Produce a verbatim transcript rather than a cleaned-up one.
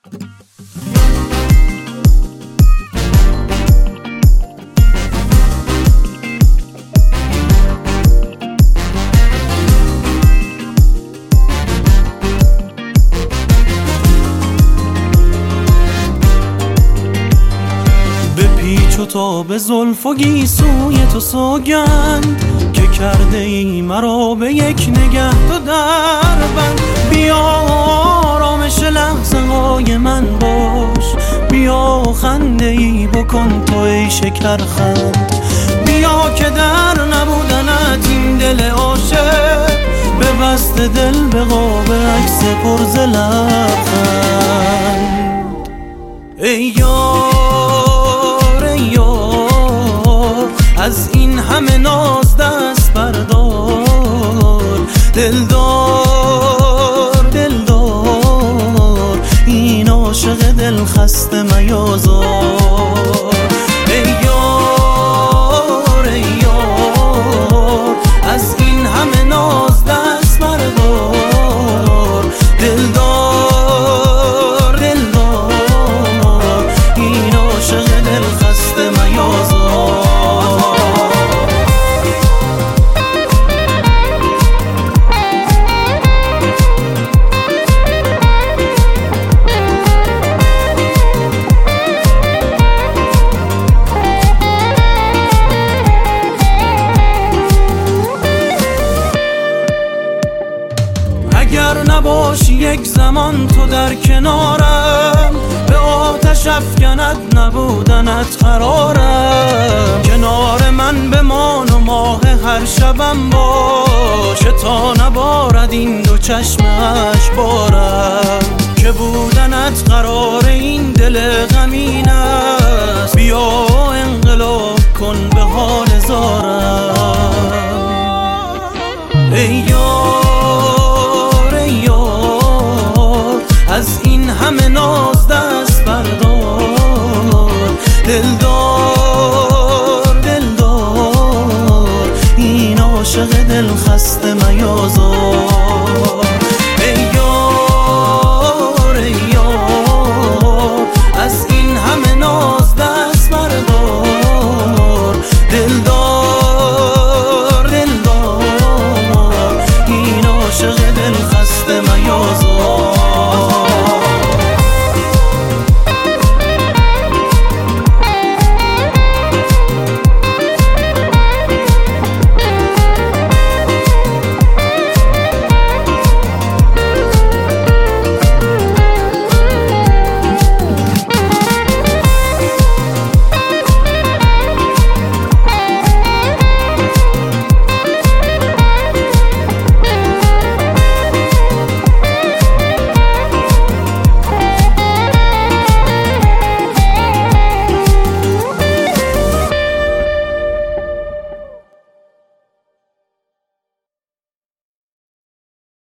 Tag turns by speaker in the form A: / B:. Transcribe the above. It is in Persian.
A: چو تا به زلف و گیسوی تو سوگند که کرده ای مرا به یک نگه تو در بند. بیا آرامش لحظه های من باش، بیا خنده ای بکن تو ای شکرخند. بیا که در نبودنت این دل عاشق ببسته دل به قاب عکس پر ز لبخند. ای یار یار از این همه ناز دست بردار، دلدار دلدار این عاشق دل خسته میازار. ای یار ای یار از این همه ناز دست بردار، دلدار دلدار این عاشق دل خسته میازار. اگر نباشی یک زمان تو در کنارم، به آتش افکند نبودنت قرارم. کنار من بمان و ماه هر شبم باشه تا نبارد این دو چشم اشکبارم.